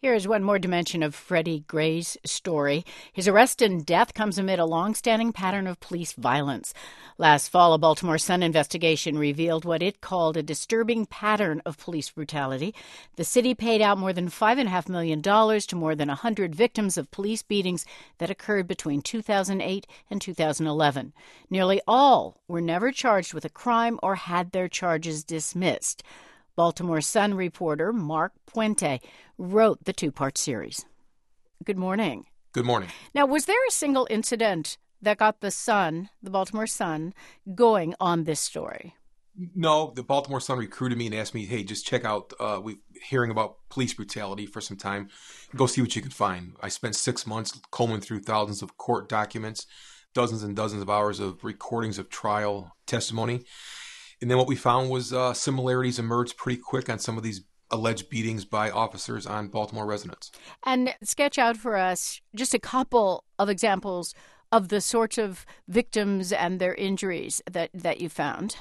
Here is one more dimension of Freddie Gray's story. His arrest and death comes amid a long-standing pattern of police violence. Last fall, a Baltimore Sun investigation revealed what it called a disturbing pattern of police brutality. The city paid out more than $5.5 million to more than 100 victims of police beatings that occurred between 2008 and 2011. Nearly all were never charged with a crime or had their charges dismissed. Baltimore Sun reporter Mark Puente wrote the two-part series. Good morning. Good morning. Now, was there a single incident that got the Sun, the Baltimore Sun, going on this story? No, the Baltimore Sun recruited me and asked me, hey, just check out, we hearing about police brutality for some time. Go see what you can find. I spent 6 months combing through thousands of court documents, dozens and dozens of hours of recordings of trial testimony. And then what we found was similarities emerged pretty quick on some of these alleged beatings by officers on Baltimore residents. And sketch out for us just a couple of examples of the sorts of victims and their injuries that you found.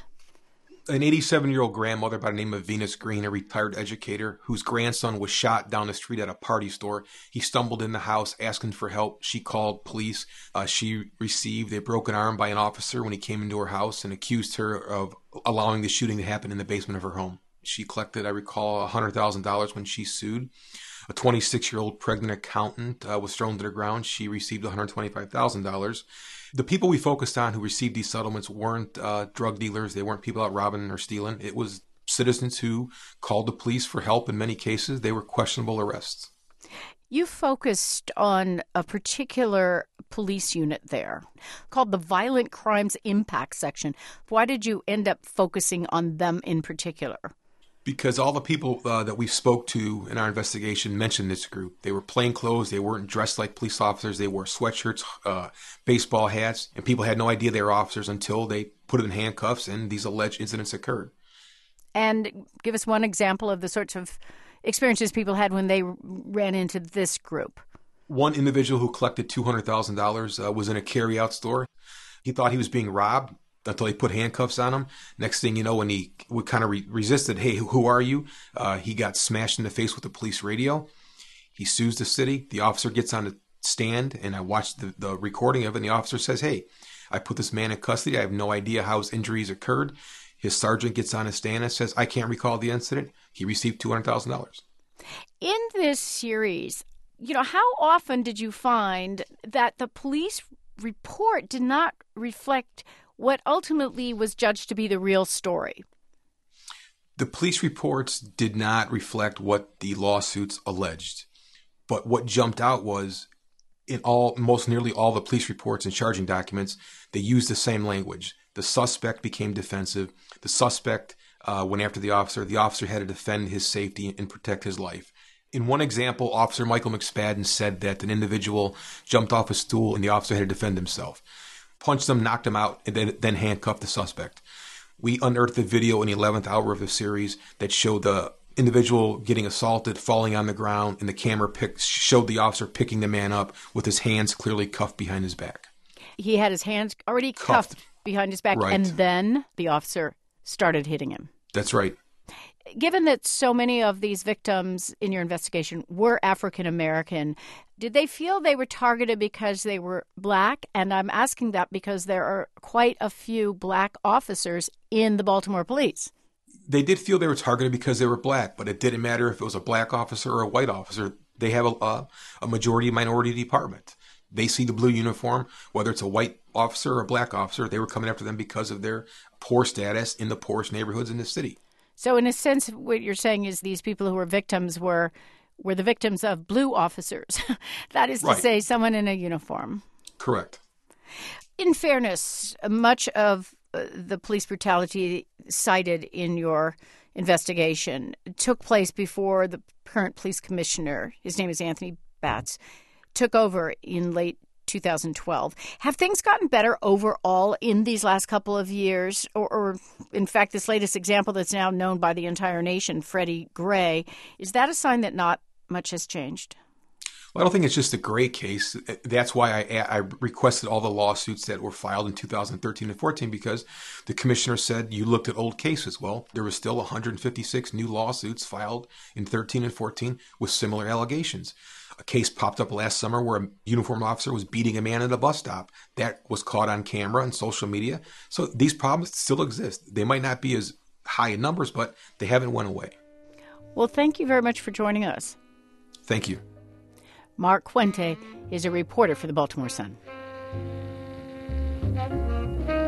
An 87-year-old grandmother by the name of Venus Green, a retired educator, whose grandson was shot down the street at a party store. He stumbled in the house asking for help. She called police. She received a broken arm by an officer when he came into her house and accused her of allowing the shooting to happen in the basement of her home. She collected, I recall, $100,000 when she sued. A 26-year-old pregnant accountant was thrown to the ground. She received $125,000. The people we focused on who received these settlements weren't drug dealers. They weren't people out robbing or stealing. It was citizens who called the police for help. In many cases, they were questionable arrests. You focused on a particular police unit there called the Violent Crimes Impact Section. Why did you end up focusing on them in particular? Because all the people that we spoke to in our investigation mentioned this group. They were plainclothes. They weren't dressed like police officers. They wore sweatshirts, baseball hats, and people had no idea they were officers until they put them in handcuffs and these alleged incidents occurred. And give us one example of the sorts of experiences people had when they ran into this group. One individual who collected $200,000 was in a carryout store. He thought he was being robbed until they put handcuffs on him. Next thing you know, when he kind of resisted, hey, who are you? He got smashed in the face with the police radio. He sues the city. The officer gets on the stand, and I watched the recording of it, and the officer says, hey, I put this man in custody. I have no idea how his injuries occurred. His sergeant gets on his stand and says, I can't recall the incident. He received $200,000. In this series, how often did you find that the police report did not reflect what ultimately was judged to be the real story? The police reports did not reflect what the lawsuits alleged. But what jumped out was in most nearly all the police reports and charging documents, they used the same language. The suspect became defensive. The suspect went after the officer. The officer had to defend his safety and protect his life. In one example, Officer Michael McSpadden said that an individual jumped off a stool and the officer had to defend himself. Punched him, knocked him out, and then handcuffed the suspect. We unearthed the video in the 11th hour of the series that showed the individual getting assaulted, falling on the ground, and the camera showed the officer picking the man up with his hands clearly cuffed behind his back. He had his hands already cuffed behind his back, right. And then the officer started hitting him. That's right. Given that so many of these victims in your investigation were African American, did they feel they were targeted because they were black? And I'm asking that because there are quite a few black officers in the Baltimore Police. They did feel they were targeted because they were black, but it didn't matter if it was a black officer or a white officer. They have a majority-minority department. They see the blue uniform, whether it's a white officer or a black officer, they were coming after them because of their poor status in the poorest neighborhoods in the city. So in a sense, what you're saying is these people who were victims were the victims of blue officers. That is to say, someone in a uniform. Correct. In fairness, much of the police brutality cited in your investigation took place before the current police commissioner, his name is Anthony Batts, took over in late 2012. Have things gotten better overall in these last couple of years? Or in fact, this latest example that's now known by the entire nation, Freddie Gray, is that a sign that not much has changed? Well, I don't think it's just a gray case. That's why I requested all the lawsuits that were filed in 2013 and 14, because the commissioner said you looked at old cases. Well, there was still 156 new lawsuits filed in 13 and 14 with similar allegations. A case popped up last summer where a uniformed officer was beating a man at a bus stop. That was caught on camera and social media. So these problems still exist. They might not be as high in numbers, but they haven't went away. Well, thank you very much for joining us. Thank you. Mark Fuente is a reporter for the Baltimore Sun.